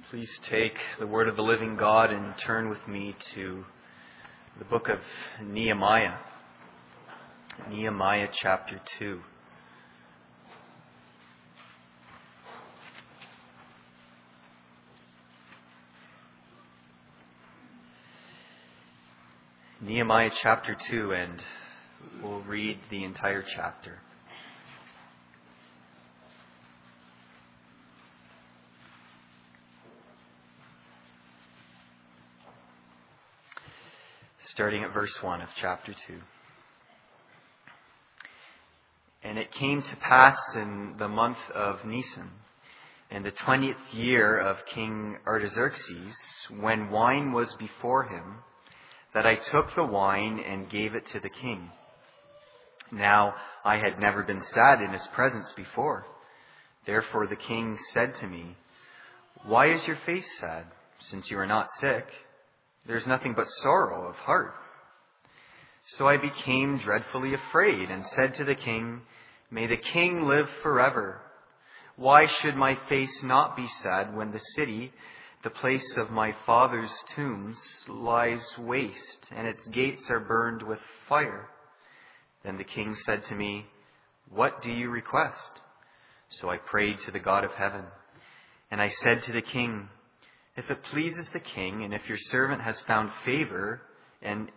Please take the word of the living God and turn with me to the book of Nehemiah. Nehemiah chapter 2. Nehemiah chapter 2, and we'll read the entire chapter. Starting at verse 1 of chapter 2. And it came to pass in the month of Nisan, in the 20th year of King Artaxerxes, when wine was before him, that I took the wine and gave it to the king. Now I had never been sad in his presence before. Therefore the king said to me, "Why is your face sad, since you are not sick? There's nothing but sorrow of heart." So I became dreadfully afraid and said to the king, "May the king live forever. Why should my face not be sad when the city, the place of my father's tombs, lies waste and its gates are burned with fire?" Then the king said to me, "What do you request?" So I prayed to the God of heaven. And I said to the king, "If it pleases the king, and if your servant has found favor in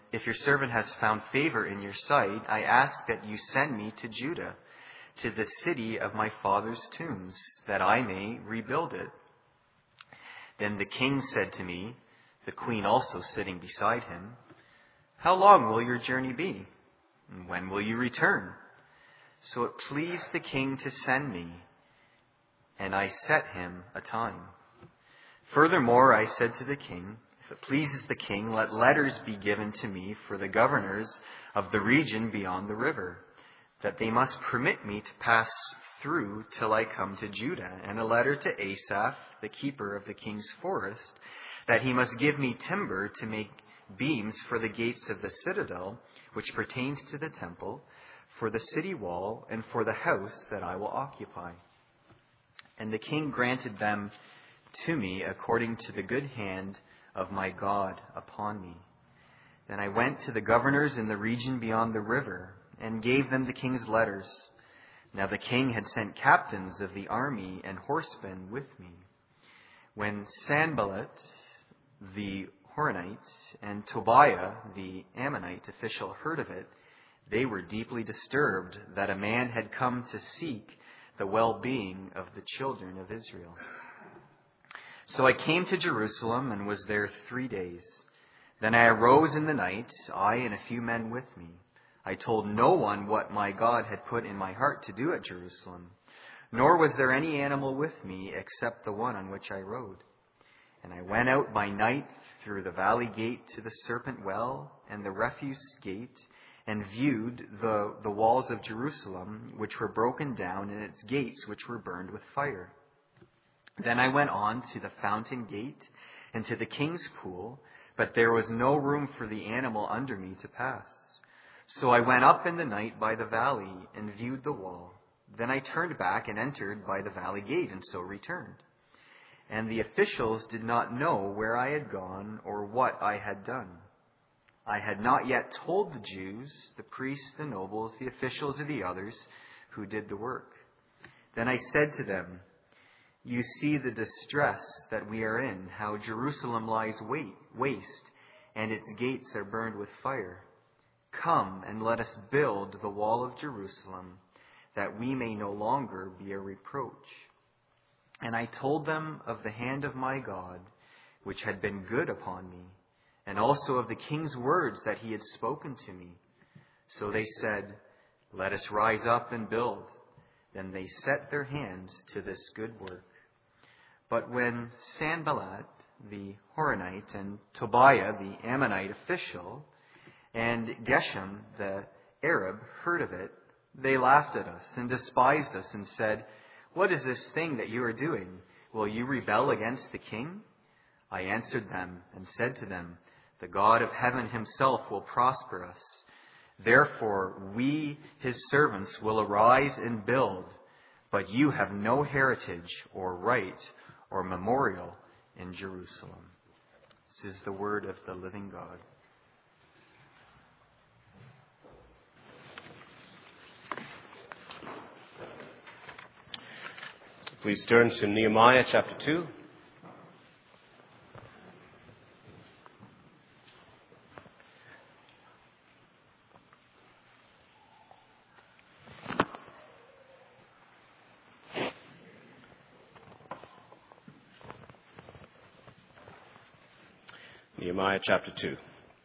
your sight, I ask that you send me to Judah, to the city of my father's tombs, that I may rebuild it." Then the king said to me, the queen also sitting beside him, "How long will your journey be? And when will you return?" So it pleased the king to send me, and I set him a time. Furthermore, I said to the king, "If it pleases the king, let letters be given to me for the governors of the region beyond the river, that they must permit me to pass through till I come to Judah, and a letter to Asaph, the keeper of the king's forest, that he must give me timber to make beams for the gates of the citadel, which pertains to the temple, for the city wall, and for the house that I will occupy." And the king granted them to me according to the good hand of my God upon me. Then I went to the governors in the region beyond the river and gave them the king's letters. Now the king had sent captains of the army and horsemen with me. When Sanballat the Horonite and Tobiah the Ammonite official heard of it, they were deeply disturbed that a man had come to seek the well-being of the children of Israel. So I came to Jerusalem and was there 3 days. Then I arose in the night, I and a few men with me. I told no one what my God had put in my heart to do at Jerusalem, nor was there any animal with me except the one on which I rode. And I went out by night through the valley gate to the serpent well and the refuse gate, and viewed the walls of Jerusalem, which were broken down, and its gates, which were burned with fire. Then I went on to the fountain gate and to the king's pool, but there was no room for the animal under me to pass. So I went up in the night by the valley and viewed the wall. Then I turned back and entered by the valley gate, and so returned. And the officials did not know where I had gone or what I had done. I had not yet told the Jews, the priests, the nobles, the officials, or the others who did the work. Then I said to them, "You see the distress that we are in, how Jerusalem lies waste, and its gates are burned with fire. Come and let us build the wall of Jerusalem, that we may no longer be a reproach." And I told them of the hand of my God, which had been good upon me, and also of the king's words that he had spoken to me. So they said, "Let us rise up and build." Then they set their hands to this good work. But when Sanballat the Horonite and Tobiah the Ammonite official and Geshem the Arab heard of it, they laughed at us and despised us and said, "What is this thing that you are doing? Will you rebel against the king?" I answered them and said to them, "The God of heaven himself will prosper us. Therefore we, his servants, will arise and build, but you have no heritage or right or memorial in Jerusalem. This is the word of the living God. Please turn to Nehemiah chapter 2. Nehemiah chapter 2.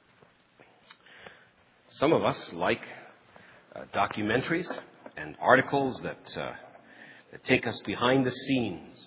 Some of us like documentaries and articles that take us behind the scenes,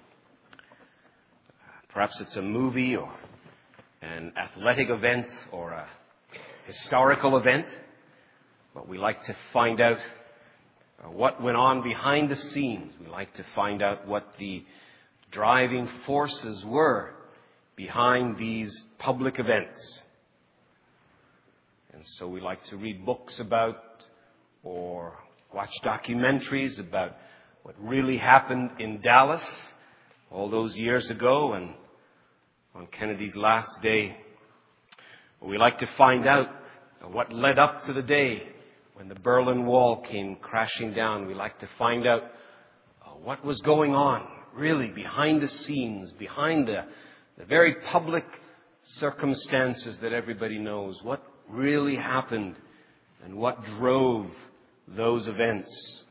Perhaps it's a movie or an athletic event or a historical event. But we like to find out what went on behind the scenes. We like to find out what the driving forces were behind these public events. And so we like to read books about or watch documentaries about what really happened in Dallas all those years ago and on Kennedy's last day. We like to find out what led up to the day when the Berlin Wall came crashing down. We like to find out what was going on really behind the scenes, behind the very public circumstances that everybody knows. What really happened and what drove those events.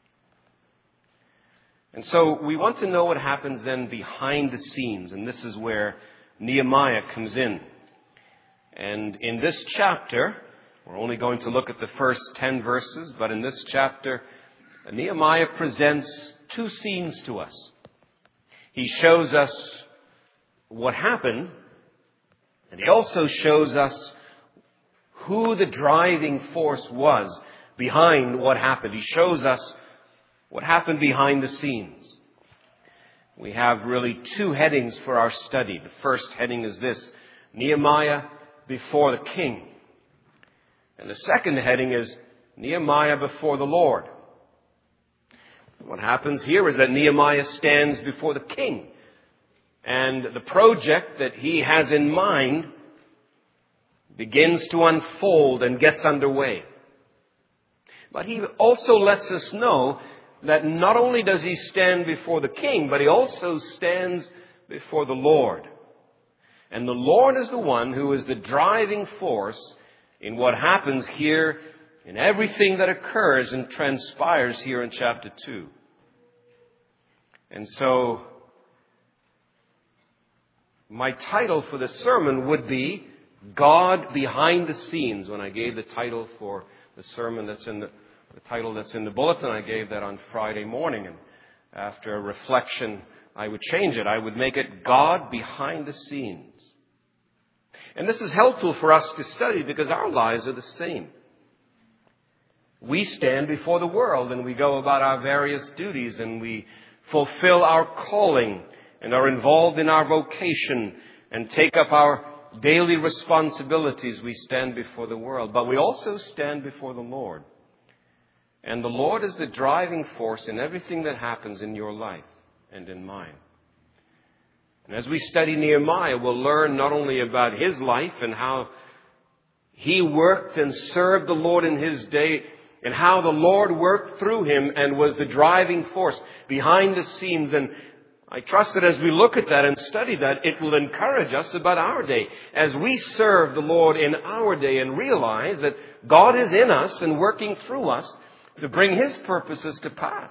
And so we want to know what happens then behind the scenes. And this is where Nehemiah comes in. And in this chapter, we're only going to look at the first 10 verses, but in this chapter, Nehemiah presents two scenes to us. He shows us what happened, and he also shows us who the driving force was behind what happened. He shows us what happened behind the scenes. We have really two headings for our study. The first heading is this: Nehemiah before the king. And the second heading is Nehemiah before the Lord. What happens here is that Nehemiah stands before the king. And the project that he has in mind begins to unfold and gets underway. But he also lets us know that not only does he stand before the king, but he also stands before the Lord. And the Lord is the one who is the driving force in what happens here, in everything that occurs and transpires here in chapter 2. And so, my title for the sermon would be God Behind the Scenes. When I gave the title for the sermon that's in the title that's in the bulletin, I gave that on Friday morning. And after a reflection, I would change it. I would make it God Behind the Scenes. And this is helpful for us to study because our lives are the same. We stand before the world and we go about our various duties and we fulfill our calling and are involved in our vocation and take up our daily responsibilities. We stand before the world, but we also stand before the Lord. And the Lord is the driving force in everything that happens in your life and in mine. And as we study Nehemiah, we'll learn not only about his life and how he worked and served the Lord in his day, and how the Lord worked through him and was the driving force behind the scenes. And I trust that as we look at that and study that, it will encourage us about our day as we serve the Lord in our day and realize that God is in us and working through us to bring his purposes to pass.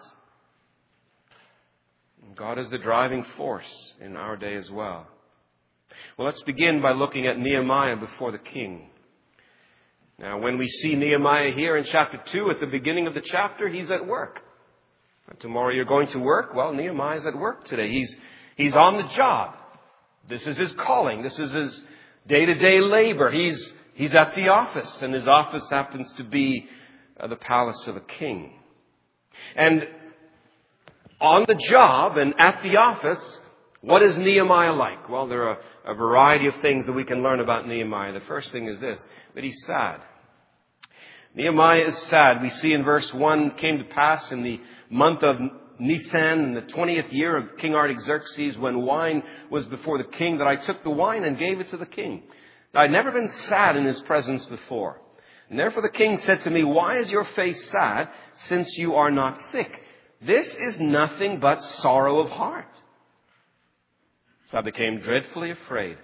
God is the driving force in our day as well. Well, let's begin by looking at Nehemiah before the king. Now, when we see Nehemiah here in chapter 2, at the beginning of the chapter, he's at work. Tomorrow you're going to work. Well, Nehemiah's at work today. He's on the job. This is his calling. This is his day-to-day labor. He's at the office, and his office happens to be the palace of a king. And on the job and at the office, what is Nehemiah like? Well, there are a variety of things that we can learn about Nehemiah. The first thing is this, that he's sad. Nehemiah is sad. We see in verse 1, came to pass in the month of Nisan, in the 20th year of King Artaxerxes, when wine was before the king, that I took the wine and gave it to the king. I'd never been sad in his presence before. And therefore the king said to me, why is your face sad, since you are not sick? This is nothing but sorrow of heart. So I became dreadfully afraid.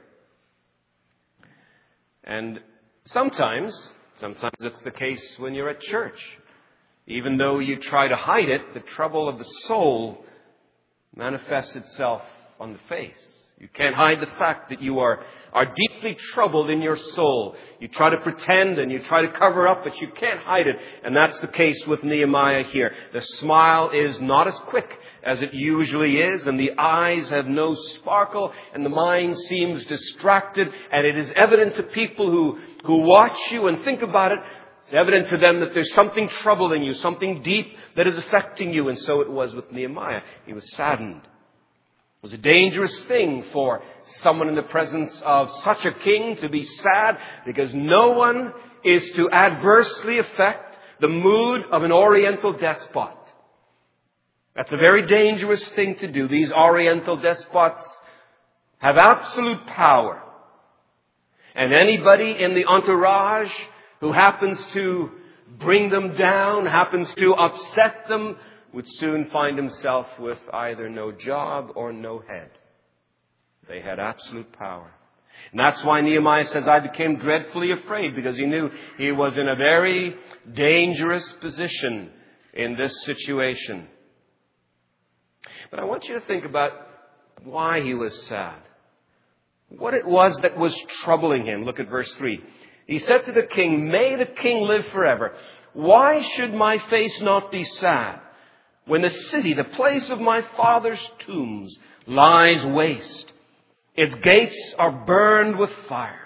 And sometimes it's the case when you're at church. Even though you try to hide it, the trouble of the soul manifests itself on the face. You can't hide the fact that you are deeply troubled in your soul. You try to pretend and you try to cover up, but you can't hide it. And that's the case with Nehemiah here. The smile is not as quick as it usually is, and the eyes have no sparkle, and the mind seems distracted. And it is evident to people who watch you and think about it. It's evident to them that there's something troubling you, something deep that is affecting you. And so it was with Nehemiah. He was saddened. It was a dangerous thing for someone in the presence of such a king to be sad, because no one is to adversely affect the mood of an Oriental despot. That's a very dangerous thing to do. These Oriental despots have absolute power. And anybody in the entourage who happens to bring them down, happens to upset them, would soon find himself with either no job or no head. They had absolute power. And that's why Nehemiah says, I became dreadfully afraid, because he knew he was in a very dangerous position in this situation. But I want you to think about why he was sad. What it was that was troubling him. Look at verse 3. He said to the king, may the king live forever. Why should my face not be sad, when the city, the place of my father's tombs, lies waste? Its gates are burned with fire.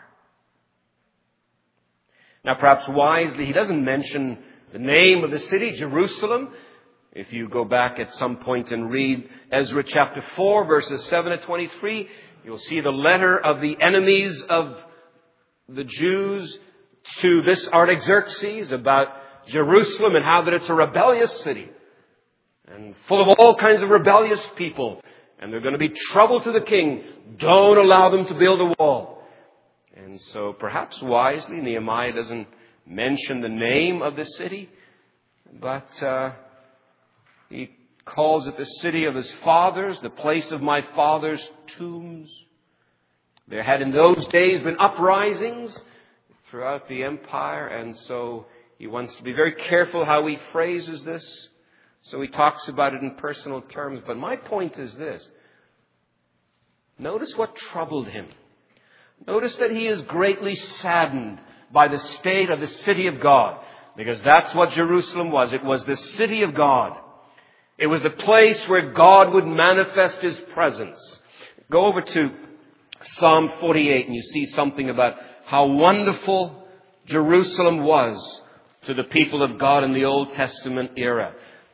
Now perhaps wisely, he doesn't mention the name of the city, Jerusalem. If you go back at some point and read Ezra chapter 4, verses 7 to 23, you'll see the letter of the enemies of the Jews to this Artaxerxes about Jerusalem and how that it's a rebellious city and full of all kinds of rebellious people. And they're going to be trouble to the king. Don't allow them to build a wall. And so perhaps wisely, Nehemiah doesn't mention the name of the city, but he calls it the city of his fathers, the place of my father's tombs. There had in those days been uprisings throughout the empire, and so he wants to be very careful how he phrases this. So he talks about it in personal terms. But my point is this. Notice what troubled him. Notice that he is greatly saddened by the state of the city of God, because that's what Jerusalem was. It was the city of God. It was the place where God would manifest His presence. Go over to Psalm 48 and you see something about how wonderful Jerusalem was to the people of God in the Old Testament era.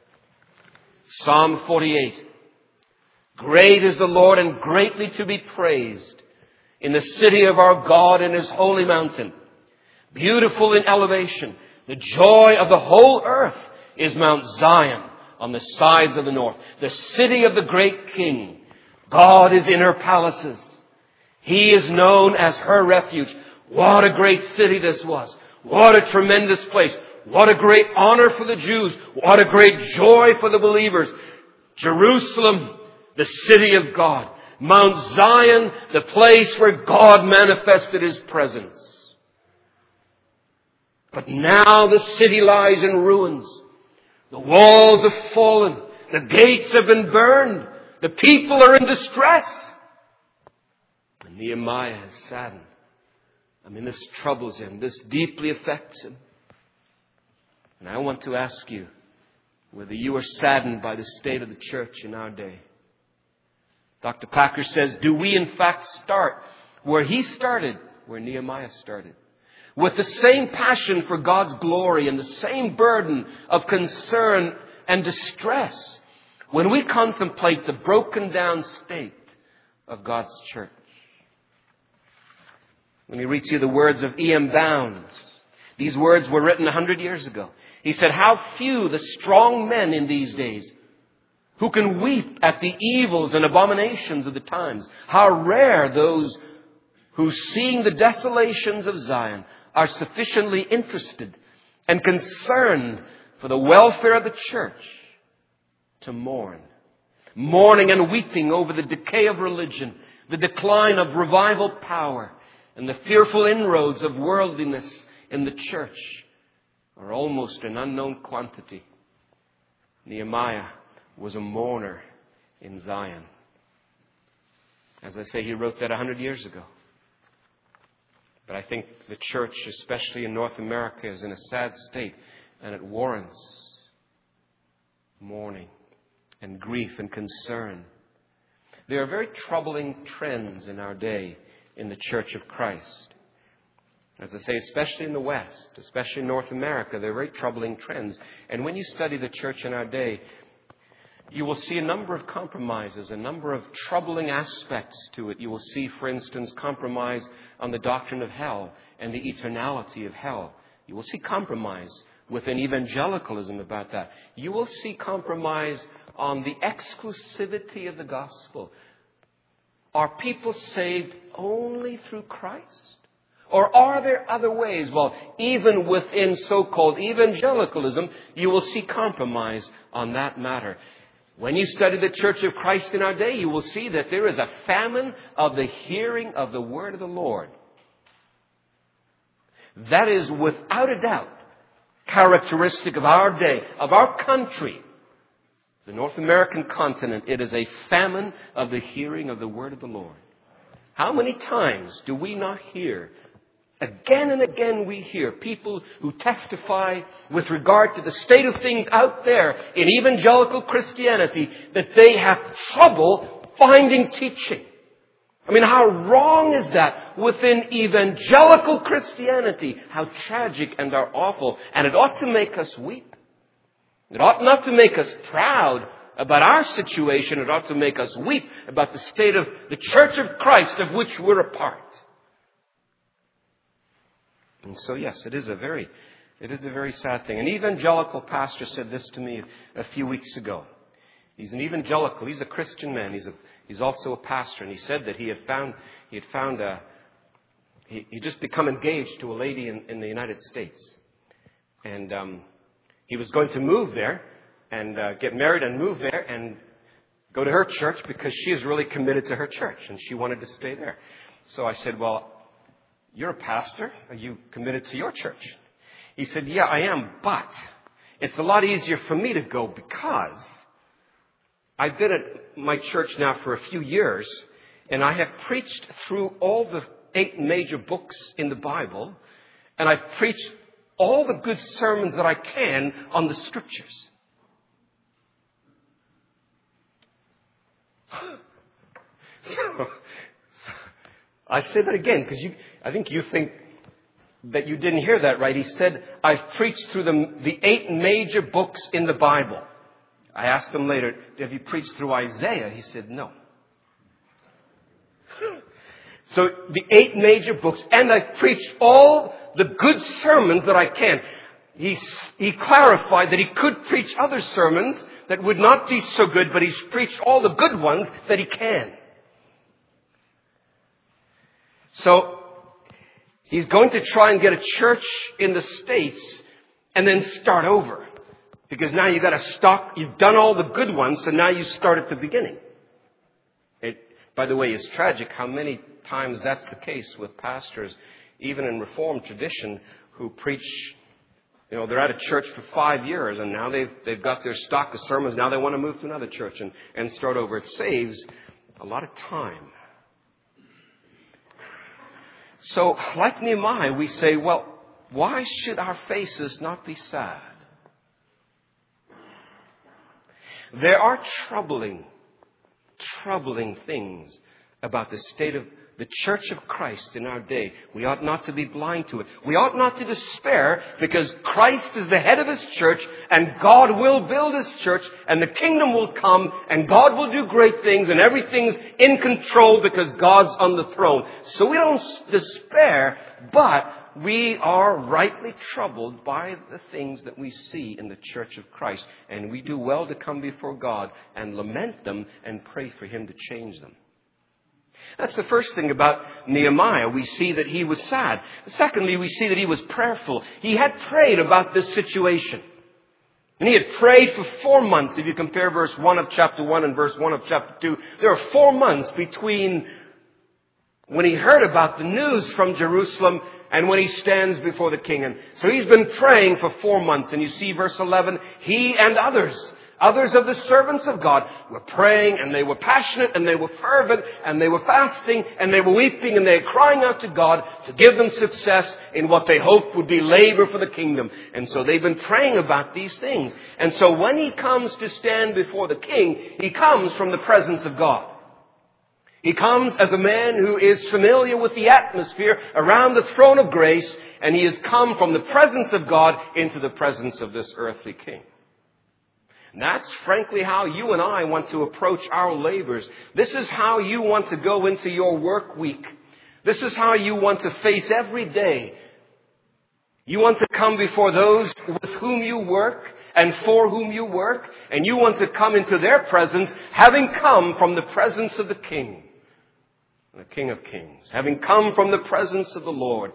Psalm 48. Great is the Lord and greatly to be praised in the city of our God in His holy mountain. Beautiful in elevation. The joy of the whole earth is Mount Zion on the sides of the north. The city of the great King. God is in her palaces. He is known as her refuge. What a great city this was. What a tremendous place. What a great honor for the Jews. What a great joy for the believers. Jerusalem, the city of God. Mount Zion, the place where God manifested His presence. But now the city lies in ruins. The walls have fallen. The gates have been burned. The people are in distress. And Nehemiah is saddened. This troubles him. This deeply affects him. And I want to ask you whether you are saddened by the state of the church in our day. Dr. Packer says, do we in fact start where he started, where Nehemiah started? With the same passion for God's glory and the same burden of concern and distress when we contemplate the broken down state of God's church. Let me read to you the words of E.M. Bounds. These words were written 100 years ago. He said, how few the strong men in these days who can weep at the evils and abominations of the times. How rare those who, seeing the desolations of Zion, are sufficiently interested and concerned for the welfare of the church to mourn. Mourning and weeping over the decay of religion, the decline of revival power, and the fearful inroads of worldliness in the church are almost an unknown quantity. Nehemiah was a mourner in Zion. As I say, he wrote that 100 years ago. But I think the church, especially in North America, is in a sad state, and it warrants mourning and grief and concern. There are very troubling trends in our day in the Church of Christ. As I say, especially in the West, especially in North America, there are very troubling trends. And when you study the church in our day, you will see a number of compromises, a number of troubling aspects to it. You will see, for instance, compromise on the doctrine of hell and the eternality of hell. You will see compromise within evangelicalism about that. You will see compromise on the exclusivity of the gospel. Are people saved only through Christ? Or are there other ways? Well, even within so-called evangelicalism, you will see compromise on that matter. When you study the Church of Christ in our day, you will see that there is a famine of the hearing of the word of the Lord. That is without a doubt characteristic of our day, of our country, the North American continent. It is a famine of the hearing of the word of the Lord. How many times do we not hear? Again and again we hear people who testify with regard to the state of things out there in evangelical Christianity that they have trouble finding teaching. I mean, how wrong is that within evangelical Christianity? How tragic and how awful. And it ought to make us weep. It ought not to make us proud about our situation. It ought to make us weep about the state of the Church of Christ of which we're a part. And so, yes, it is a very sad thing. An evangelical pastor said this to me a few weeks ago. He's an evangelical. He's a Christian man. He's also a pastor. And he said that he just become engaged to a lady in the United States. And he was going to move there and get married and move there and go to her church because she is really committed to her church and she wanted to stay there. So I said, well, you're a pastor. Are you committed to your church? He said, yeah, I am, but it's a lot easier for me to go because I've been at my church now for a few years and I have preached through all the 8 major books in the Bible and I've preached all the good sermons that I can on the Scriptures. I say that again because I think you think that you didn't hear that right. He said, I've preached through the 8 major books in the Bible. I asked him later, have you preached through Isaiah? He said, no. So the 8 major books, and I've preached all the good sermons that I can. He clarified that he could preach other sermons that would not be so good, but he's preached all the good ones that he can. So he's going to try and get a church in the States and then start over. Because now you've got to stop. You've done all the good ones, so now you start at the beginning. It, by the way, is tragic how many times that's the case with pastors, even in Reformed tradition, who preach, they're at a church for 5 years and now they've got their stock of sermons. Now they want to move to another church and start over. It saves a lot of time. So, like Nehemiah, we say, well, why should our faces not be sad? There are troubling things about the state of the Church of Christ in our day. We ought not to be blind to it. We ought not to despair because Christ is the head of His church and God will build His church and the kingdom will come and God will do great things and everything's in control because God's on the throne. So we don't despair, but we are rightly troubled by the things that we see in the church of Christ. And we do well to come before God and lament them and pray for Him to change them. That's the first thing about Nehemiah. We see that he was sad. Secondly, we see that he was prayerful. He had prayed about this situation. And he had prayed for 4 months. If you compare verse 1 of chapter 1 and verse 1 of chapter 2, there are 4 months between when he heard about the news from Jerusalem and when he stands before the king. And so he's been praying for 4 months. And you see verse 11, he and others of the servants of God were praying, and they were passionate, and they were fervent, and they were fasting, and they were weeping, and they were crying out to God to give them success in what they hoped would be labor for the kingdom. And so they've been praying about these things. And so when he comes to stand before the king, he comes from the presence of God. He comes as a man who is familiar with the atmosphere around the throne of grace, and he has come from the presence of God into the presence of this earthly king. And that's frankly how you and I want to approach our labors. This is how you want to go into your work week. This is how you want to face every day. You want to come before those with whom you work and for whom you work, and you want to come into their presence having come from the presence of the King, the King of Kings, having come from the presence of the Lord.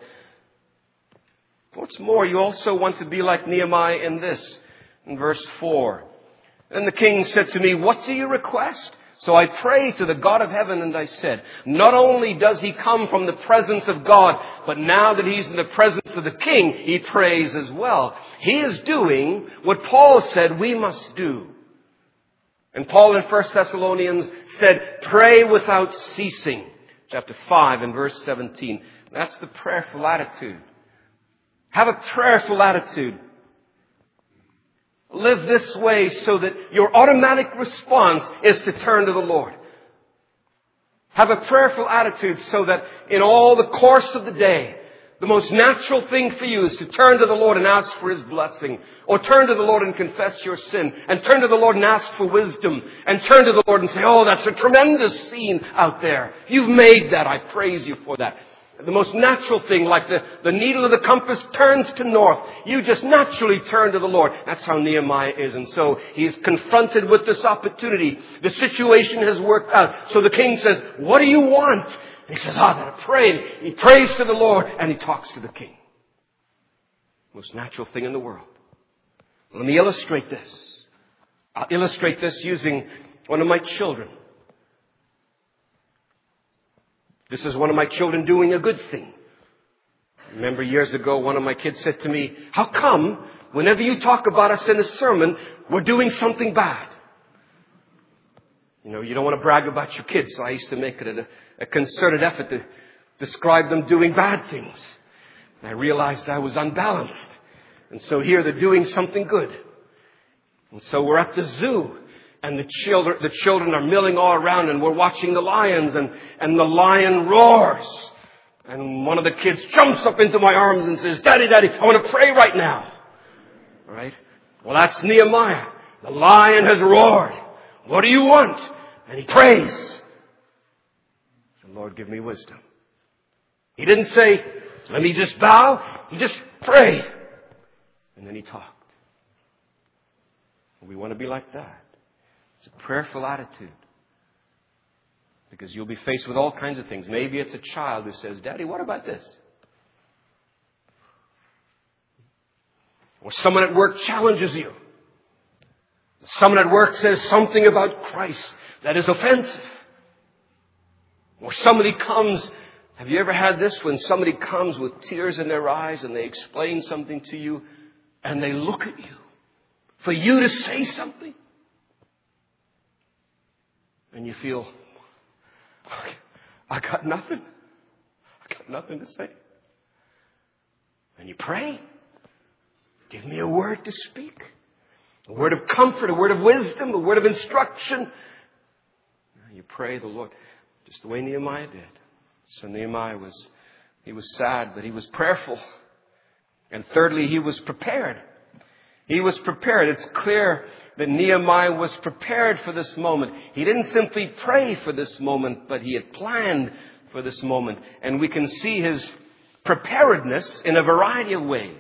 What's more, you also want to be like Nehemiah in this, in verse 4. Then the king said to me, what do you request? So I prayed to the God of heaven, and I said, not only does he come from the presence of God, but now that he's in the presence of the king, he prays as well. He is doing what Paul said we must do. And Paul in 1 Thessalonians said, pray without ceasing. Chapter 5 and verse 17. That's the prayerful attitude. Have a prayerful attitude. Live this way so that your automatic response is to turn to the Lord. Have a prayerful attitude so that in all the course of the day, the most natural thing for you is to turn to the Lord and ask for His blessing. Or turn to the Lord and confess your sin. And turn to the Lord and ask for wisdom. And turn to the Lord and say, oh, that's a tremendous scene out there. You've made that. I praise you for that. The most natural thing, like the needle of the compass turns to north. You just naturally turn to the Lord. That's how Nehemiah is. And so he's confronted with this opportunity. The situation has worked out. So the king says, what do you want? And he says, I'm going to pray. He prays to the Lord and he talks to the king. Most natural thing in the world. Let me illustrate this. I'll illustrate this using one of my children. This is one of my children doing a good thing. I remember years ago, one of my kids said to me, how come whenever you talk about us in a sermon, we're doing something bad? You know, you don't want to brag about your kids, so I used to make it a concerted effort to describe them doing bad things. And I realized I was unbalanced. And so here they're doing something good. And so we're at the zoo. And the children are milling all around, and we're watching the lions, and the lion roars. And one of the kids jumps up into my arms and says, Daddy, I want to pray right now. All right? Well, that's Nehemiah. The lion has roared. What do you want? And he prays. The Lord, give me wisdom. He didn't say, let me just bow. He just prayed. And then he talked. We want to be like that. It's a prayerful attitude. Because you'll be faced with all kinds of things. Maybe it's a child who says, Daddy, what about this? Or someone at work challenges you. Someone at work says something about Christ that is offensive. Or somebody comes, have you ever had this when somebody comes with tears in their eyes and they explain something to you and they look at you for you to say something? And you feel, I got nothing. I got nothing to say. And you pray. Give me a word to speak. A word of comfort, a word of wisdom, a word of instruction. You pray the Lord, just the way Nehemiah did. So Nehemiah was sad, but he was prayerful. And thirdly, he was prepared. He was prepared. It's clear that Nehemiah was prepared for this moment. He didn't simply pray for this moment, but he had planned for this moment. And we can see his preparedness in a variety of ways.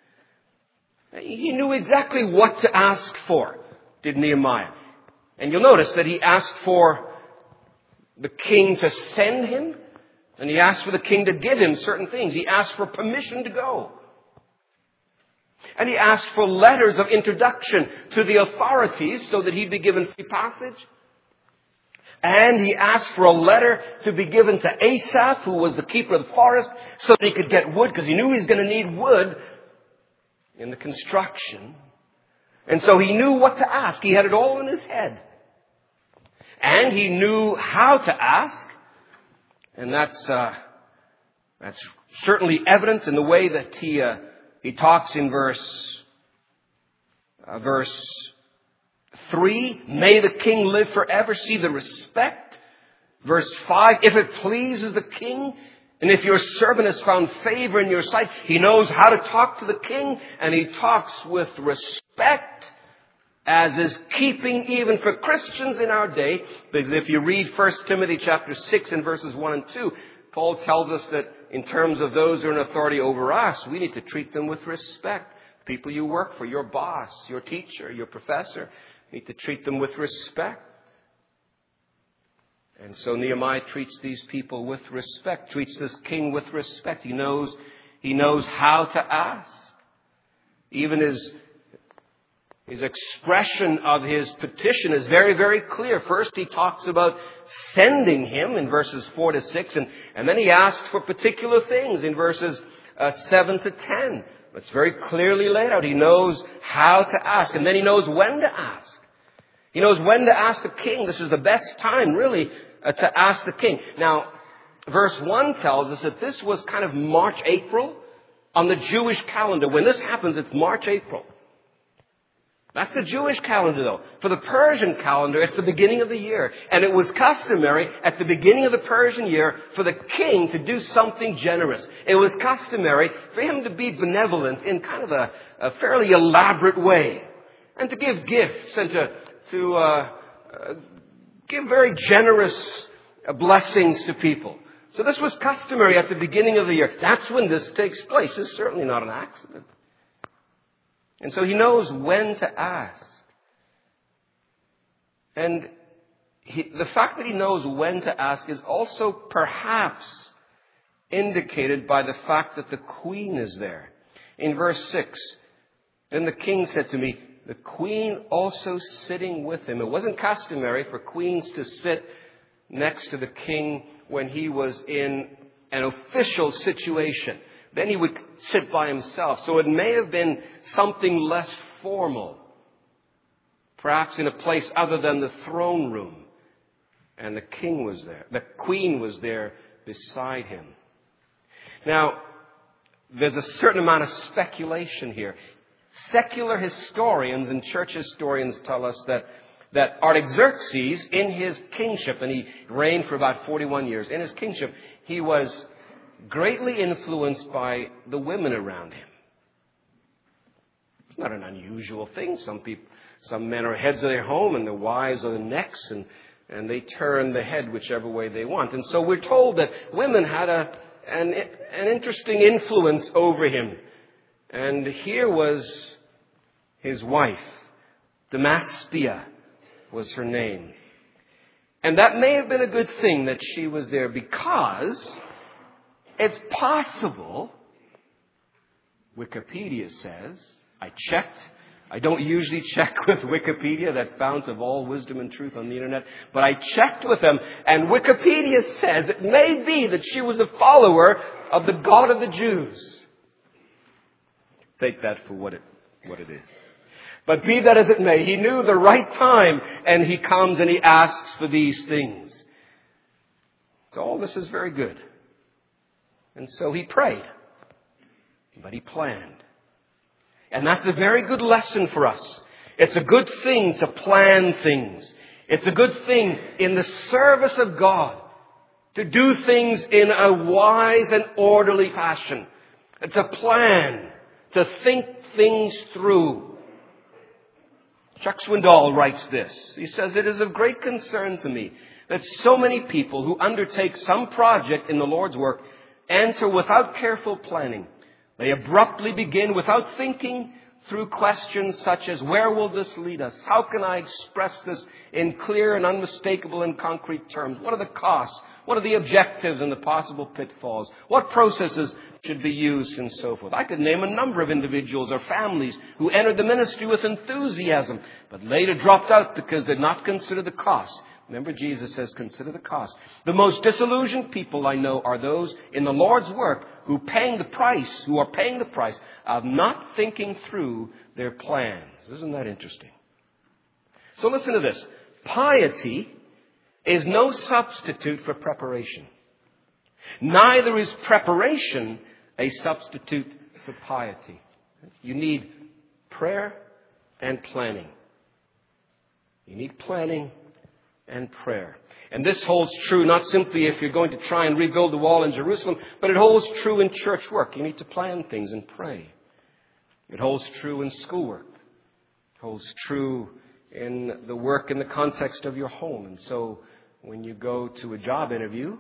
He knew exactly what to ask for, did Nehemiah. And you'll notice that he asked for the king to send him, and he asked for the king to give him certain things. He asked for permission to go. And he asked for letters of introduction to the authorities so that he'd be given free passage. And he asked for a letter to be given to Asaph, who was the keeper of the forest, so that he could get wood, because he knew he was going to need wood in the construction. And so he knew what to ask. He had it all in his head. And he knew how to ask. And that's certainly evident in the way that he talks in verse 3. May the king live forever. See the respect. Verse 5. If it pleases the king, and if your servant has found favor in your sight, he knows how to talk to the king, and he talks with respect, as is keeping even for Christians in our day. Because if you read 1 Timothy chapter 6 and verses 1 and 2, Paul tells us that in terms of those who are in authority over us, we need to treat them with respect. People you work for, your boss, your teacher, your professor, you need to treat them with respect. And so Nehemiah treats these people with respect, treats this king with respect. He knows how to ask. Even his expression of his petition is very, very clear. First, he talks about sending him in verses 4 to 6, and then he asks for particular things in verses 7 to 10. It's very clearly laid out. He knows how to ask, and then he knows when to ask. He knows when to ask the king. This is the best time, really, to ask the king. Now, verse 1 tells us that this was kind of March, April on the Jewish calendar. When this happens, it's March, April. That's the Jewish calendar, though. For the Persian calendar, it's the beginning of the year. And it was customary at the beginning of the Persian year for the king to do something generous. It was customary for him to be benevolent in kind of a fairly elaborate way. And to give gifts and to give very generous blessings to people. So this was customary at the beginning of the year. That's when this takes place. It's certainly not an accident. And so he knows when to ask. And the fact that he knows when to ask is also perhaps indicated by the fact that the queen is there. In verse 6, then the king said to me, the queen also sitting with him. It wasn't customary for queens to sit next to the king when he was in an official situation. Then he would sit by himself. So it may have been something less formal. Perhaps in a place other than the throne room. And the king was there. The queen was there beside him. Now, there's a certain amount of speculation here. Secular historians and church historians tell us that Artaxerxes, in his kingship, and he reigned for about 41 years, in his kingship, he was greatly influenced by the women around him. It's not an unusual thing. Some men are heads of their home and their wives are the necks, and they turn the head whichever way they want. And so we're told that women had an interesting influence over him. And here was his wife, Damaspia was her name. And that may have been a good thing that she was there, because it's possible, Wikipedia says, I checked. I don't usually check with Wikipedia, that fount of all wisdom and truth on the internet, but I checked with them, and Wikipedia says it may be that she was a follower of the God of the Jews. Take that for what it is. But be that as it may, he knew the right time, and he comes and he asks for these things. So all this is very good. And so he prayed, but he planned. And that's a very good lesson for us. It's a good thing to plan things. It's a good thing in the service of God to do things in a wise and orderly fashion. To plan, to think things through. Chuck Swindoll writes this. He says, it is of great concern to me that so many people who undertake some project in the Lord's work enter without careful planning. They abruptly begin without thinking through questions such as, where will this lead us? How can I express this in clear and unmistakable and concrete terms? What are the costs? What are the objectives and the possible pitfalls? What processes should be used and so forth? I could name a number of individuals or families who entered the ministry with enthusiasm, but later dropped out because they did not consider the cost. Remember, Jesus says, consider the cost. The most disillusioned people I know are those in the Lord's work who are paying the price of not thinking through their plans. Isn't that interesting? So listen to this. Piety is no substitute for preparation. Neither is preparation a substitute for piety. You need prayer and planning. You need planning and prayer. And this holds true not simply if you're going to try and rebuild the wall in Jerusalem, but it holds true in church work. You need to plan things and pray. It holds true in schoolwork. It holds true in the work in the context of your home. And so when you go to a job interview,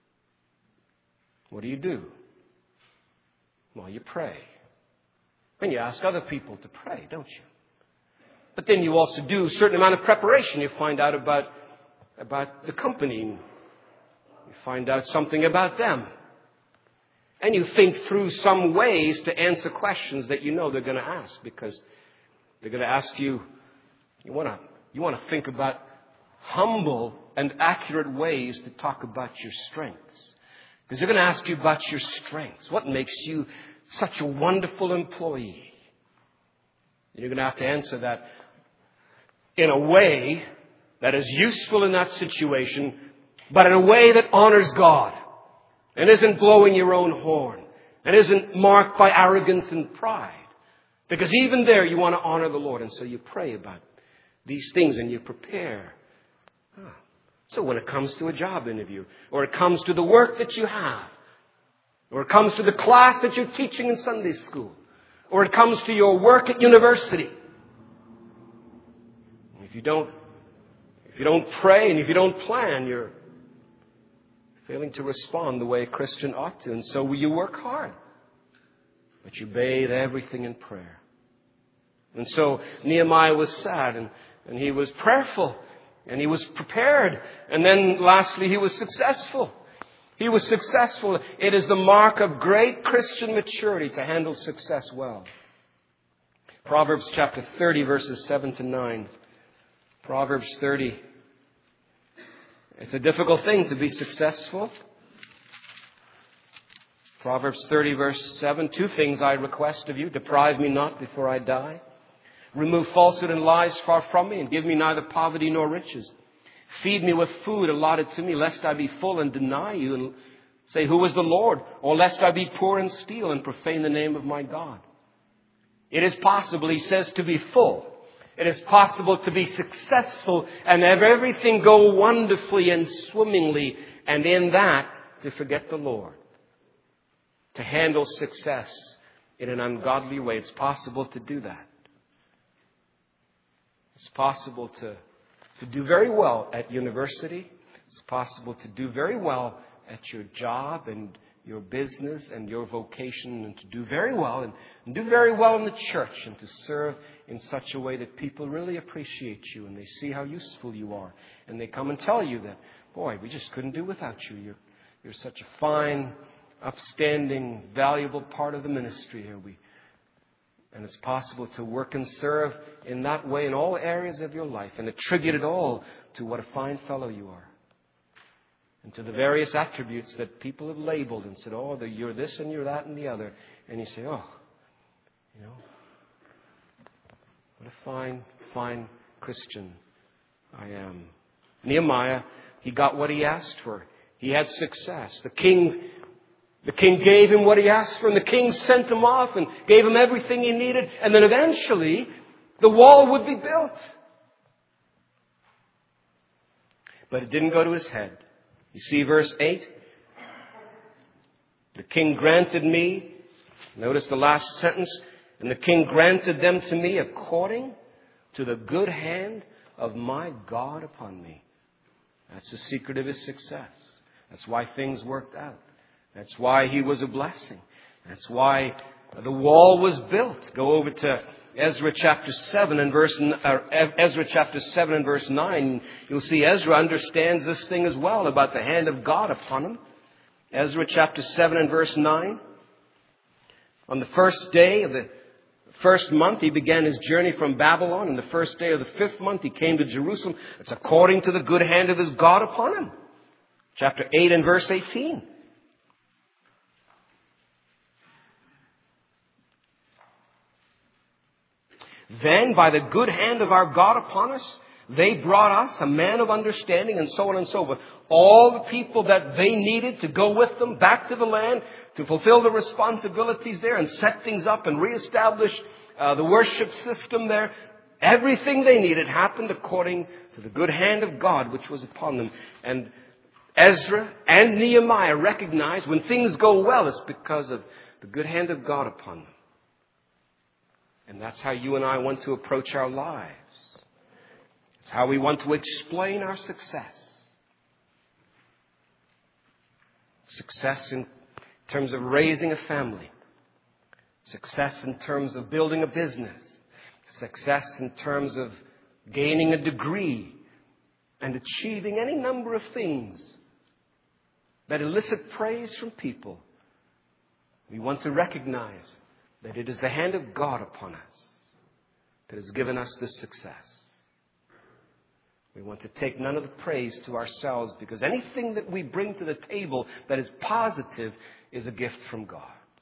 what do? Well, you pray. And you ask other people to pray, don't you? But then you also do a certain amount of preparation. You find out about the company. You find out something about them. And you think through some ways to answer questions that you know they're going to ask, because they're going to ask you, you want to think about humble and accurate ways to talk about your strengths. Because they're going to ask you about your strengths. What makes you such a wonderful employee? And you're going to have to answer that in a way that is useful in that situation, but in a way that honors God and isn't blowing your own horn and isn't marked by arrogance and pride. Because even there you want to honor the Lord. And so you pray about these things and you prepare. So when it comes to a job interview, or it comes to the work that you have, or it comes to the class that you're teaching in Sunday school, or it comes to your work at university, if you don't pray and if you don't plan, you're failing to respond the way a Christian ought to. And so you work hard, but you bathe everything in prayer. And so Nehemiah was sad, and he was prayerful, and he was prepared. And then lastly, he was successful. He was successful. It is the mark of great Christian maturity to handle success well. Proverbs chapter 30, verses 7 to 9. Proverbs 30. It's a difficult thing to be successful. Proverbs 30, verse 7. 2 things I request of you. Deprive me not before I die. Remove falsehood and lies far from me, and give me neither poverty nor riches. Feed me with food allotted to me, lest I be full and deny you and say, who is the Lord? Or lest I be poor and steal and profane the name of my God. It is possible, he says, to be full. It is possible to be successful and have everything go wonderfully and swimmingly, and in that, to forget the Lord. To handle success in an ungodly way. It's possible to do that. It's possible to do very well at university. It's possible to do very well at your job and your business and your vocation, and to do very well and do very well in the church, and to serve in such a way that people really appreciate you and they see how useful you are. And they come and tell you that, boy, we just couldn't do without you. You're such a fine, upstanding, valuable part of the ministry here. And it's possible to work and serve in that way in all areas of your life and attribute it all to what a fine fellow you are. And to the various attributes that people have labeled and said, oh, you're this and you're that and the other. And you say, oh, what a fine, fine Christian I am. Nehemiah, he got what he asked for. He had success. The king gave him what he asked for, and the king sent him off and gave him everything he needed. And then eventually, the wall would be built. But it didn't go to his head. You see verse 8? The king granted me, notice the last sentence, and the king granted them to me according to the good hand of my God upon me. That's the secret of his success. That's why things worked out. That's why he was a blessing. That's why the wall was built. Go over to Ezra chapter 7 and verse 9. You'll see Ezra understands this thing as well about the hand of God upon him. Ezra chapter 7 and verse 9. On the first day of the first month, he began his journey from Babylon. On the first day of the 5th month, he came to Jerusalem. It's according to the good hand of his God upon him. Chapter 8 and verse 18. Then, by the good hand of our God upon us, they brought us a man of understanding, and so on and so forth. All the people that they needed to go with them back to the land, to fulfill the responsibilities there and set things up and reestablish the worship system there. Everything they needed happened according to the good hand of God which was upon them. And Ezra and Nehemiah recognized when things go well, it's because of the good hand of God upon them. And that's how you and I want to approach our lives. It's how we want to explain our success. Success in terms of raising a family. Success in terms of building a business. Success in terms of gaining a degree and achieving any number of things that elicit praise from people. We want to recognize that it is the hand of God upon us that has given us this success. We want to take none of the praise to ourselves, because anything that we bring to the table that is positive is a gift from God.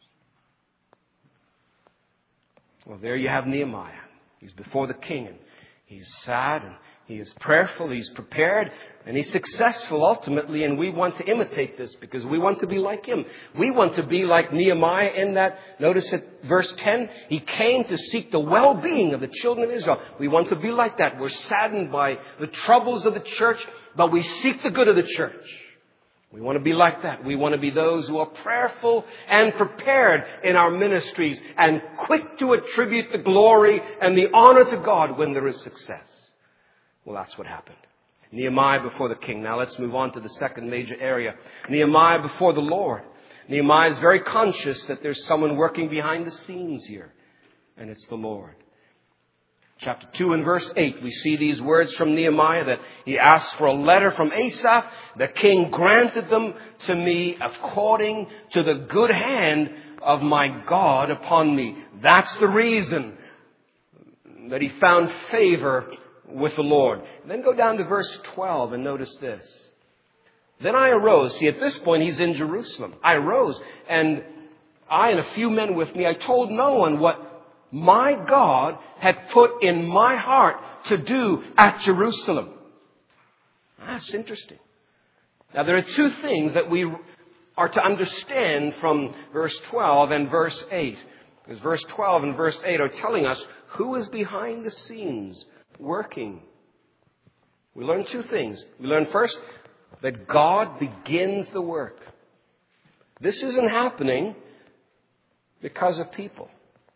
Well, there you have Nehemiah. He's before the king, and he's sad, and he is prayerful, he's prepared, and he's successful ultimately. And we want to imitate this because we want to be like him. We want to be like Nehemiah in that, notice at verse 10, he came to seek the well-being of the children of Israel. We want to be like that. We're saddened by the troubles of the church, but we seek the good of the church. We want to be like that. We want to be those who are prayerful and prepared in our ministries and quick to attribute the glory and the honor to God when there is success. Well, that's what happened. Nehemiah before the king. Now let's move on to the second major area. Nehemiah before the Lord. Nehemiah is very conscious that there's someone working behind the scenes here, and it's the Lord. Chapter 2 and verse 8, we see these words from Nehemiah that he asked for a letter from Asaph. The king granted them to me according to the good hand of my God upon me. That's the reason that he found favor with the Lord. And then go down to verse 12 and notice this. Then I arose. See, at this point he's in Jerusalem. I arose, and I and a few men with me, I told no one what my God had put in my heart to do at Jerusalem. That's interesting. Now there are two things that we are to understand from verse 12 and verse 8. Because verse 12 and verse 8 are telling us who is behind the scenes working. We learn two things. We learn first that God begins the work. This isn't happening because of people.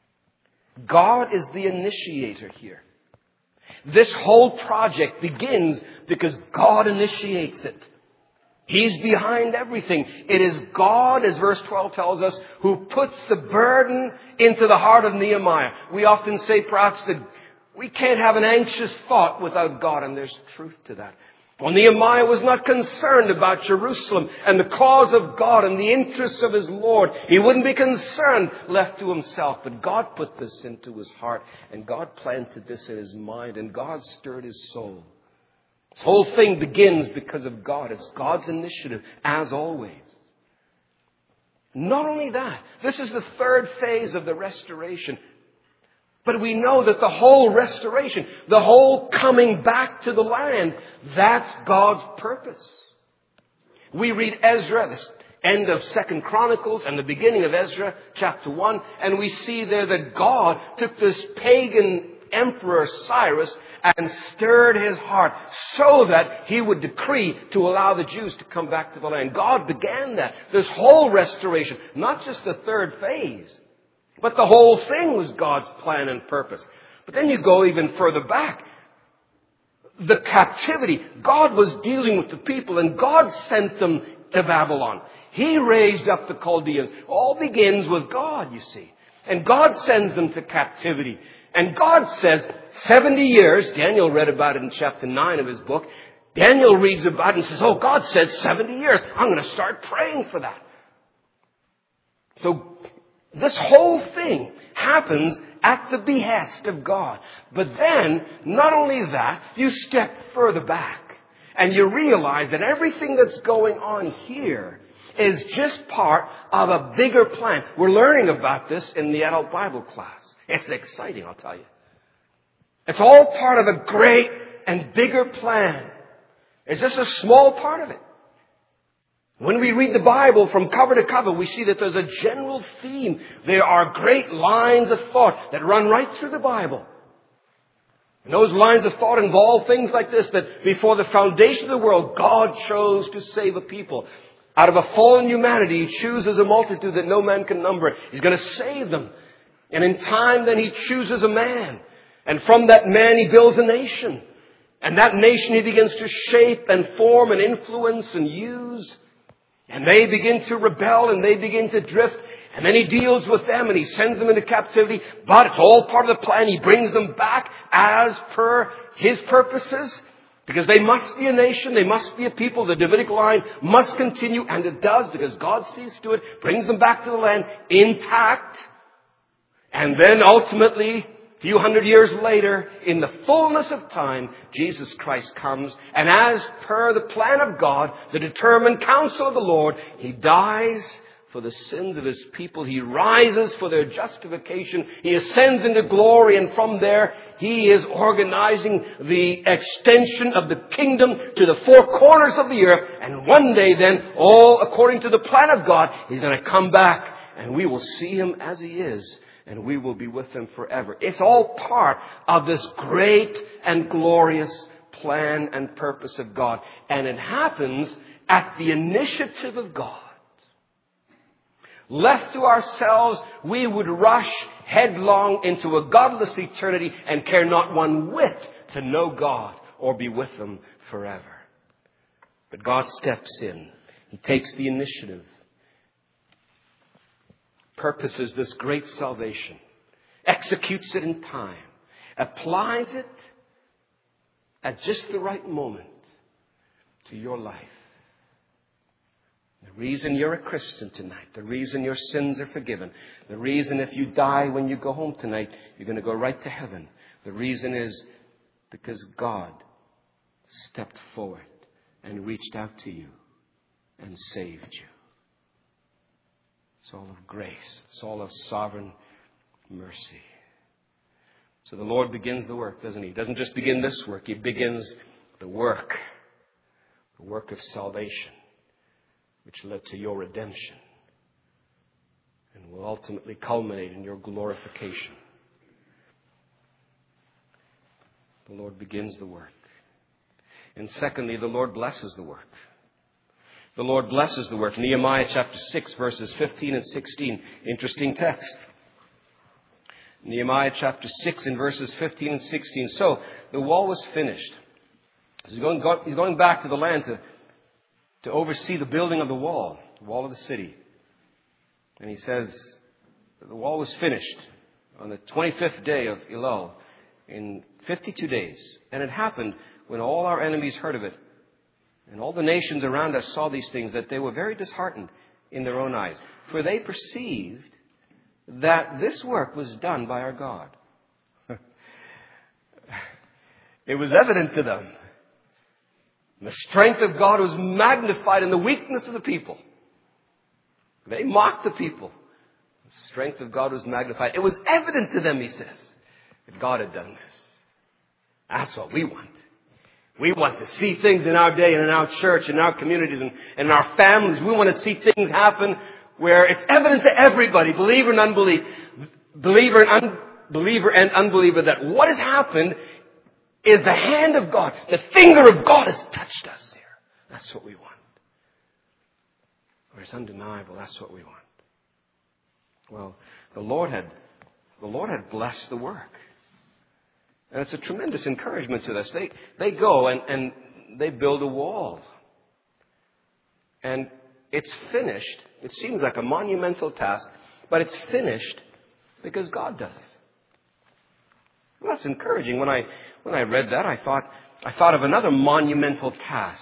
God is the initiator here. This whole project begins because God initiates it. He's behind everything. It is God, as verse 12 tells us, who puts the burden into the heart of Nehemiah. We often say perhaps that we can't have an anxious thought without God, and there's truth to that. Well, Nehemiah was not concerned about Jerusalem and the cause of God and the interests of his Lord. He wouldn't be concerned left to himself. But God put this into his heart, and God planted this in his mind, and God stirred his soul. This whole thing begins because of God. It's God's initiative, as always. Not only that, this is the third phase of the restoration. But we know that the whole restoration, the whole coming back to the land, that's God's purpose. We read Ezra, this end of 2 Chronicles and the beginning of Ezra, chapter 1, and we see there that God took this pagan emperor Cyrus and stirred his heart so that he would decree to allow the Jews to come back to the land. God began that. This whole restoration, not just the third phase, but the whole thing was God's plan and purpose. But then you go even further back. The captivity. God was dealing with the people, and God sent them to Babylon. He raised up the Chaldeans. All begins with God, you see. And God sends them to captivity. And God says, 70 years, Daniel read about it in chapter 9 of his book. Daniel reads about it and says, oh, God said 70 years. I'm going to start praying for that. So this whole thing happens at the behest of God. But then, not only that, you step further back and you realize that everything that's going on here is just part of a bigger plan. We're learning about this in the adult Bible class. It's exciting, I'll tell you. It's all part of a great and bigger plan. It's just a small part of it. When we read the Bible from cover to cover, we see that there's a general theme. There are great lines of thought that run right through the Bible. And those lines of thought involve things like this, that before the foundation of the world, God chose to save a people. Out of a fallen humanity, He chooses a multitude that no man can number. He's going to save them. And in time, then He chooses a man. And from that man, He builds a nation. And that nation He begins to shape and form and influence and use. And they begin to rebel and they begin to drift. And then He deals with them and He sends them into captivity. But it's all part of the plan. He brings them back as per His purposes. Because they must be a nation. They must be a people. The Davidic line must continue. And it does, because God sees to it. Brings them back to the land intact. And then ultimately, a few hundred years later, in the fullness of time, Jesus Christ comes. And as per the plan of God, the determined counsel of the Lord, He dies for the sins of His people. He rises for their justification. He ascends into glory. And from there, He is organizing the extension of the kingdom to the four corners of the earth. And one day then, all according to the plan of God, He's going to come back and we will see Him as He is. And we will be with Him forever. It's all part of this great and glorious plan and purpose of God. And it happens at the initiative of God. Left to ourselves, we would rush headlong into a godless eternity and care not one whit to know God or be with Him forever. But God steps in. He takes the initiative. Purposes this great salvation. Executes it in time. Applies it at just the right moment to your life. The reason you're a Christian tonight, the reason your sins are forgiven, the reason if you die when you go home tonight, you're going to go right to heaven. The reason is because God stepped forward and reached out to you and saved you. It's all of grace. It's all of sovereign mercy. So the Lord begins the work, doesn't He? He doesn't just begin this work. He begins the work of salvation, which led to your redemption and will ultimately culminate in your glorification. The Lord begins the work. And secondly, the Lord blesses the work. The Lord blesses the work. Nehemiah chapter 6, verses 15 and 16. Interesting text. Nehemiah chapter 6 and verses 15 and 16. So, the wall was finished. He's going back to the land to oversee the building of the wall of the city. And he says, the wall was finished on the 25th day of Elul in 52 days. And it happened when all our enemies heard of it, and all the nations around us saw these things, that they were very disheartened in their own eyes. For they perceived that this work was done by our God. It was evident to them. The strength of God was magnified in the weakness of the people. They mocked the people. The strength of God was magnified. It was evident to them, he says, that God had done this. That's what we want. We want to see things in our day and in our church, in our communities, and in our families. We want to see things happen where it's evident to everybody, believer and unbeliever, that what has happened is the hand of God. The finger of God has touched us here. That's what we want. Where it's undeniable, that's what we want. Well, the Lord had blessed the work. And it's a tremendous encouragement to us. They go and they build a wall. And it's finished. It seems like a monumental task, but it's finished because God does it. Well, that's encouraging. When I read that, I thought of another monumental task.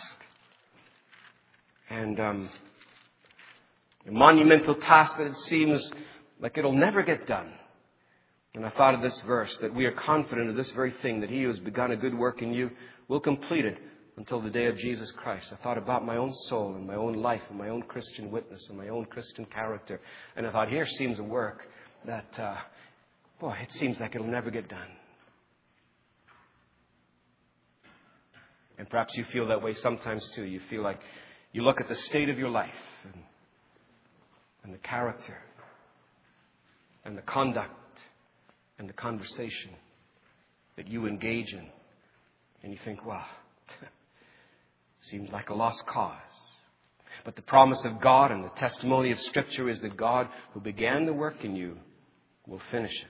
And a monumental task that it seems like it'll never get done. And I thought of this verse, that we are confident of this very thing, that He who has begun a good work in you will complete it until the day of Jesus Christ. I thought about my own soul and my own life and my own Christian witness and my own Christian character. And I thought, here seems a work that, it seems like it'll never get done. And perhaps you feel that way sometimes too. You feel like you look at the state of your life and the character and the conduct and the conversation that you engage in. And you think, wow, seems like a lost cause. But the promise of God and the testimony of Scripture is that God who began the work in you will finish it.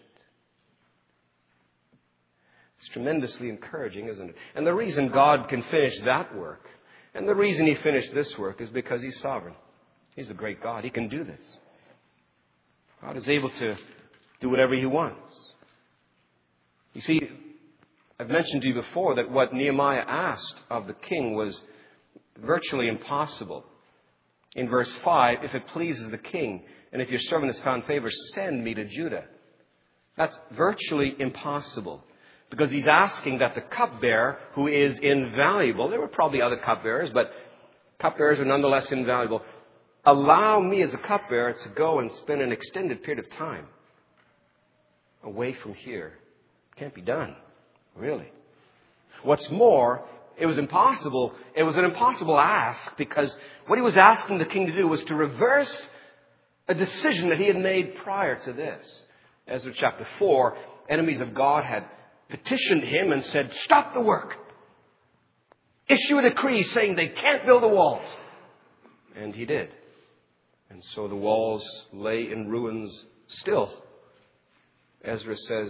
It's tremendously encouraging, isn't it? And the reason God can finish that work, and the reason He finished this work, is because He's sovereign. He's the great God. He can do this. God is able to do whatever He wants. You see, I've mentioned to you before that what Nehemiah asked of the king was virtually impossible. In verse 5, if it pleases the king, and if your servant has found favor, send me to Judah. That's virtually impossible. Because he's asking that the cupbearer, who is invaluable, there were probably other cupbearers, but cupbearers are nonetheless invaluable, allow me as a cupbearer to go and spend an extended period of time away from here. Can't be done, really. What's more, it was impossible. It was an impossible ask, because what he was asking the king to do was to reverse a decision that he had made prior to this. Ezra chapter 4, enemies of God had petitioned him and said, stop the work. Issue a decree saying they can't build the walls. And he did. And so the walls lay in ruins still. Ezra says,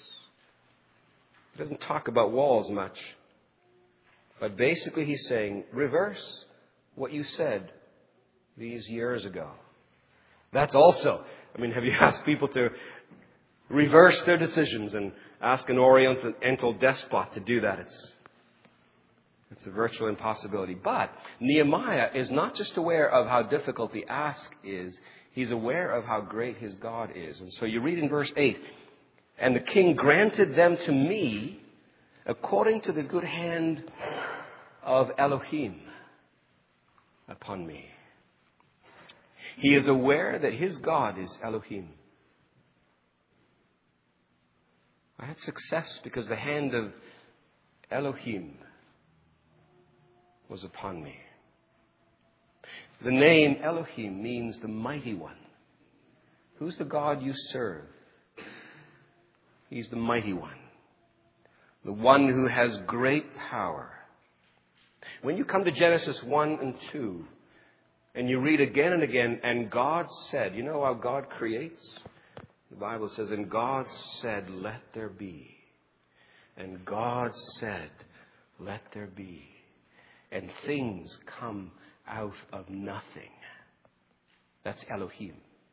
he doesn't talk about walls much. But basically he's saying, reverse what you said these years ago. That's also, have you asked people to reverse their decisions and ask an Oriental despot to do that? It's a virtual impossibility. But Nehemiah is not just aware of how difficult the ask is, he's aware of how great his God is. And so you read in verse 8, and the king granted them to me according to the good hand of Elohim upon me. He is aware that his God is Elohim. I had success because the hand of Elohim was upon me. The name Elohim means the mighty one. Who's the God you serve? He's the mighty one. The one who has great power. When you come to Genesis 1 and 2, and you read again and again, and God said, you know how God creates? The Bible says, and God said, let there be. And God said, let there be. And things come out of nothing. That's Elohim.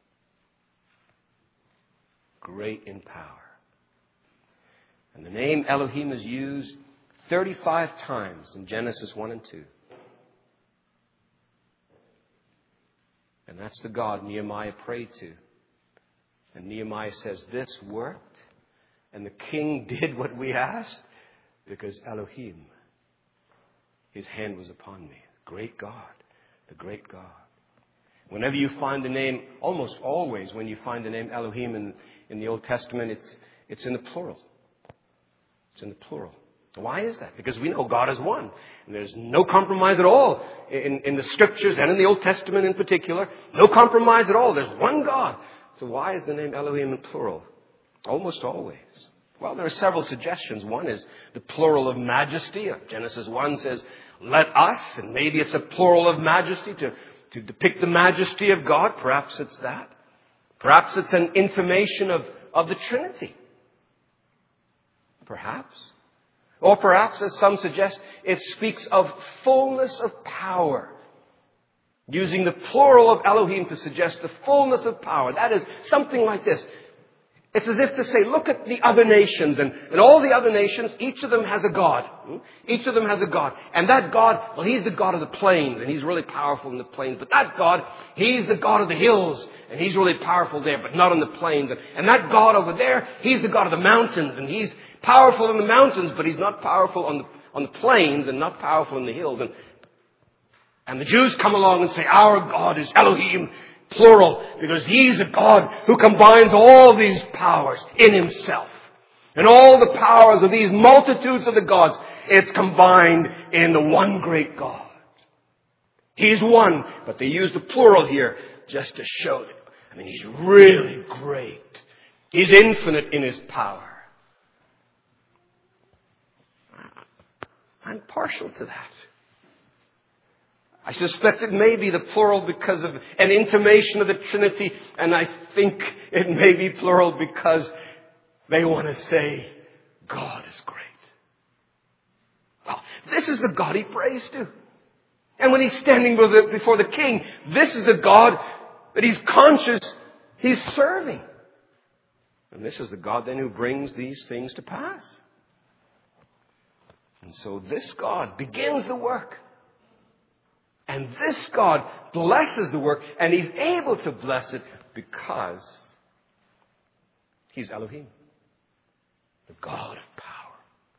Great in power. And the name Elohim is used 35 times in Genesis 1 and 2. And that's the God Nehemiah prayed to. And Nehemiah says, this worked, and the king did what we asked, because Elohim, his hand was upon me. Great God, the great God. Whenever you find the name, almost always when you find the name Elohim in the Old Testament, it's in the plural. It's in the plural. Why is that? Because we know God is one. And there's no compromise at all in the Scriptures and in the Old Testament in particular. No compromise at all. There's one God. So why is the name Elohim in plural? Almost always. Well, there are several suggestions. One is the plural of majesty. Genesis 1 says, let us, and maybe it's a plural of majesty to depict the majesty of God. Perhaps it's that. Perhaps it's an intimation of the Trinity. Perhaps. Or perhaps, as some suggest, it speaks of fullness of power. using the plural of Elohim to suggest the fullness of power. That is something like this. It's as if to say, look at the other nations, and all the other nations, each of them has a God. Each of them has a God. And that God, well, He's the God of the plains, and He's really powerful in the plains. But that God, He's the God of the hills, and He's really powerful there, but not on the plains. And that God over there, He's the God of the mountains, and He's powerful in the mountains, but He's not powerful on the plains and not powerful in the hills. And the Jews come along and say, our God is Elohim, plural, because He's a God who combines all these powers in Himself. And all the powers of these multitudes of the gods, it's combined in the one great God. He's one, but they use the plural here just to show that, He's really great. He's infinite in His power. I'm partial to that. I suspect it may be the plural because of an intimation of the Trinity, and I think it may be plural because they want to say, God is great. Well, this is the God he prays to. And when he's standing before the king, this is the God that he's conscious he's serving. And this is the God then who brings these things to pass. And so this God begins the work. And this God blesses the work, and He's able to bless it because He's Elohim, the God of power.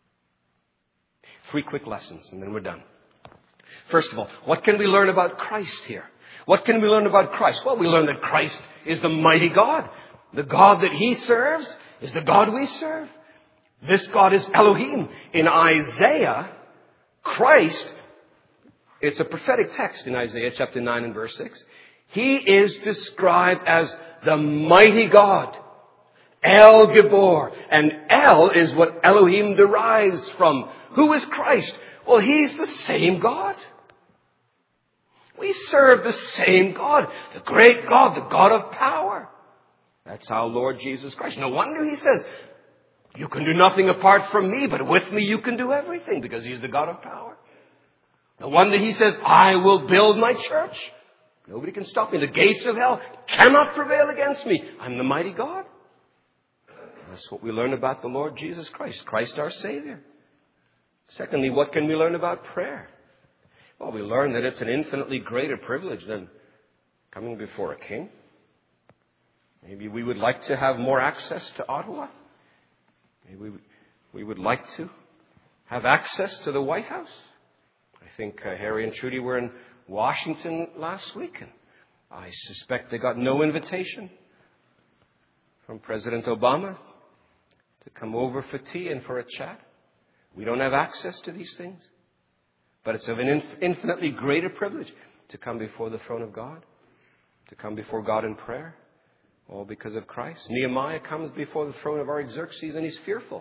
3 quick lessons, and then we're done. First of all, what can we learn about Christ here? What can we learn about Christ? Well, we learn that Christ is the mighty God. The God that He serves is the God we serve. This God is Elohim. In Isaiah, Christ, it's a prophetic text in Isaiah chapter 9 and verse 6. He is described as the mighty God, El Gibor. And El is what Elohim derives from. Who is Christ? Well, He's the same God. We serve the same God, the great God, the God of power. That's our Lord Jesus Christ. No wonder He says, you can do nothing apart from me, but with me you can do everything, because He's the God of power. No wonder He says, I will build my church. Nobody can stop me. The gates of hell cannot prevail against me. I'm the mighty God. That's what we learn about the Lord Jesus Christ. Christ our Savior. Secondly, what can we learn about prayer? Well, we learn that it's an infinitely greater privilege than coming before a king. Maybe we would like to have more access to Ottawa. Maybe we would like to have access to the White House. I think Harry and Trudy were in Washington last week, and I suspect they got no invitation from President Obama to come over for tea and for a chat. We don't have access to these things. But it's of an infinitely greater privilege to come before the throne of God, to come before God in prayer, all because of Christ. Nehemiah comes before the throne of Artaxerxes and he's fearful.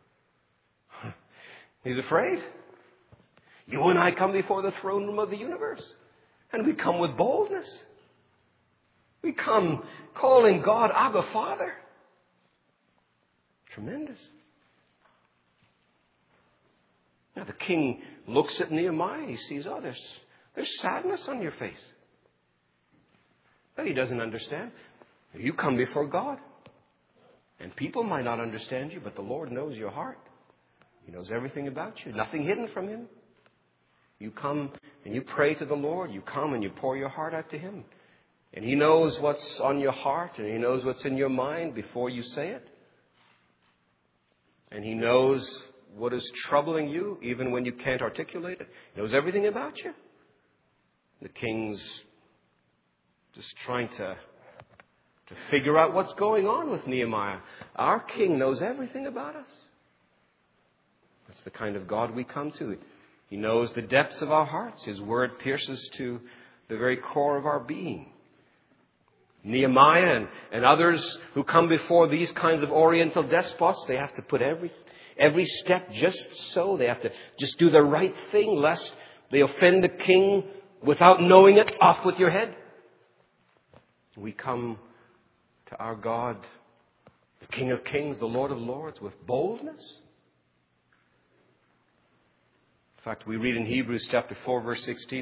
He's afraid. You and I come before the throne room of the universe, and we come with boldness. We come calling God Abba Father. Tremendous. Now the king looks at Nehemiah. He sees, there's sadness on your face. But he doesn't understand. You come before God. And people might not understand you, but the Lord knows your heart. He knows everything about you. Nothing hidden from Him. You come and you pray to the Lord. You come and you pour your heart out to Him. And He knows what's on your heart, and He knows what's in your mind before you say it. And He knows what is troubling you, even when you can't articulate it. He knows everything about you. The king's just trying to figure out what's going on with Nehemiah. Our king knows everything about us. That's the kind of God we come to. He knows the depths of our hearts. His word pierces to the very core of our being. Nehemiah and others who come before these kinds of Oriental despots, they have to put every step just so. They have to just do the right thing, lest they offend the king without knowing it. Off with your head. We come to our God, the King of Kings, the Lord of Lords, with boldness. In fact, we read in Hebrews chapter 4, verse 16, that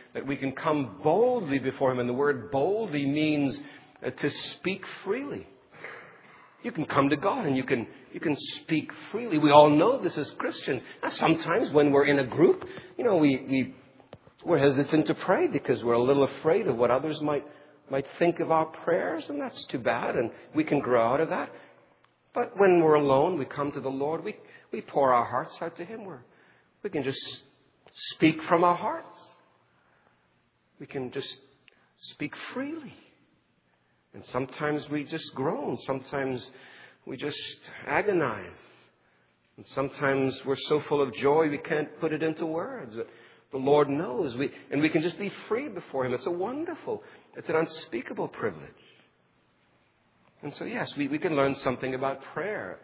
that we can come boldly before Him. And the word boldly means to speak freely. You can come to God and you can speak freely. We all know this as Christians. Now, sometimes when we're in a group, we're hesitant to pray because we're a little afraid of what others might think of our prayers, and that's too bad, and we can grow out of that. But when we're alone, we come to the Lord, we pour our hearts out to Him. We can just speak from our hearts. We can just speak freely. And sometimes we just groan. Sometimes we just agonize. And sometimes we're so full of joy we can't put it into words. The Lord knows. And we can just be free before Him. It's an unspeakable privilege. And so, yes, we can learn something about prayer.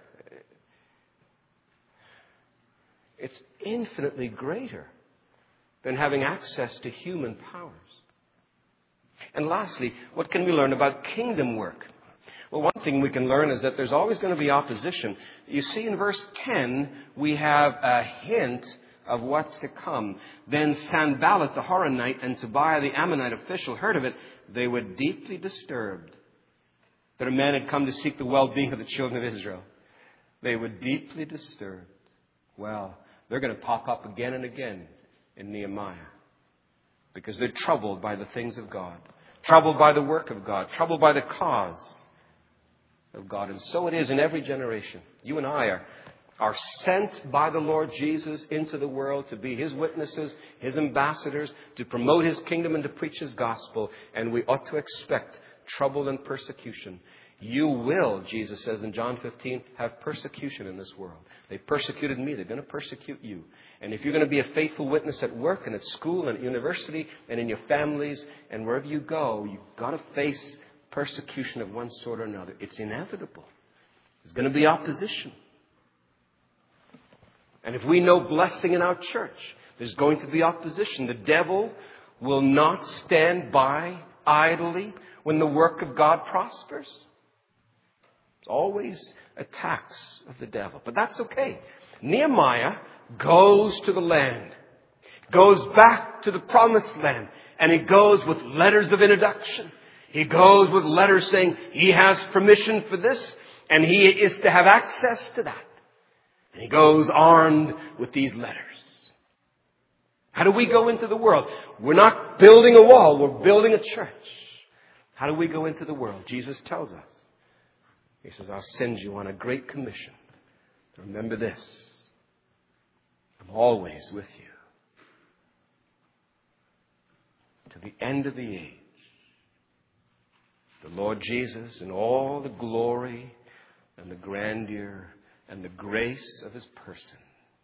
It's infinitely greater than having access to human powers. And lastly, what can we learn about kingdom work? Well, one thing we can learn is that there's always going to be opposition. You see, in verse 10, we have a hint of what's to come. Then Sanballat the Horonite and Tobiah the Ammonite official heard of it. They were deeply disturbed that a man had come to seek the well-being of the children of Israel. They were deeply disturbed. Well, they're going to pop up again and again in Nehemiah because they're troubled by the things of God, troubled by the work of God, troubled by the cause of God. And so it is in every generation. You and I are sent by the Lord Jesus into the world to be His witnesses, His ambassadors, to promote His kingdom and to preach His gospel. And we ought to expect trouble and persecution. You will, Jesus says in John 15, have persecution in this world. They persecuted me. They're going to persecute you. And if you're going to be a faithful witness at work and at school and at university and in your families and wherever you go, you've got to face persecution of one sort or another. It's inevitable. There's going to be opposition. And if we know blessing in our church, there's going to be opposition. The devil will not stand by idly when the work of God prospers. It's always attacks of the devil. But that's okay. Nehemiah goes to the land, goes back to the promised land, and he goes with letters of introduction. He goes with letters saying he has permission for this, and he is to have access to that. And he goes armed with these letters. How do we go into the world? We're not building a wall. We're building a church. How do we go into the world? Jesus tells us. He says, I'll send you on a great commission. Remember this. I'm always with you. To the end of the age. The Lord Jesus in all the glory and the grandeur and the grace of His person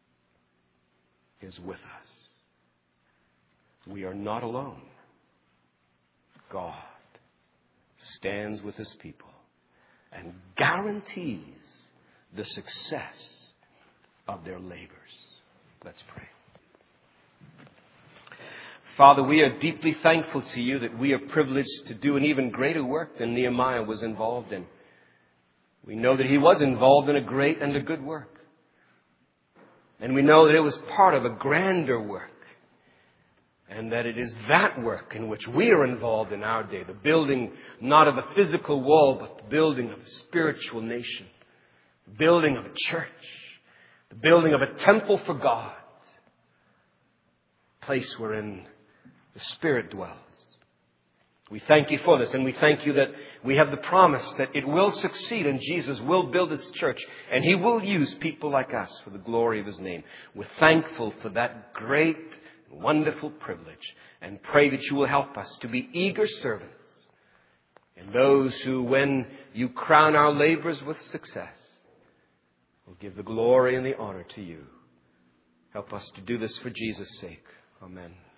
is with us. We are not alone. God stands with His people and guarantees the success of their labors. Let's pray. Father, we are deeply thankful to you that we are privileged to do an even greater work than Nehemiah was involved in. We know that he was involved in a great and a good work. And we know that it was part of a grander work. And that it is that work in which we are involved in our day. The building not of a physical wall, but the building of a spiritual nation. The building of a church. The building of a temple for God. A place wherein the Spirit dwells. We thank you for this, and we thank you that we have the promise that it will succeed and Jesus will build His church and He will use people like us for the glory of His name. We're thankful for that great, wonderful privilege and pray that you will help us to be eager servants and those who, when you crown our labors with success, will give the glory and the honor to you. Help us to do this for Jesus' sake. Amen.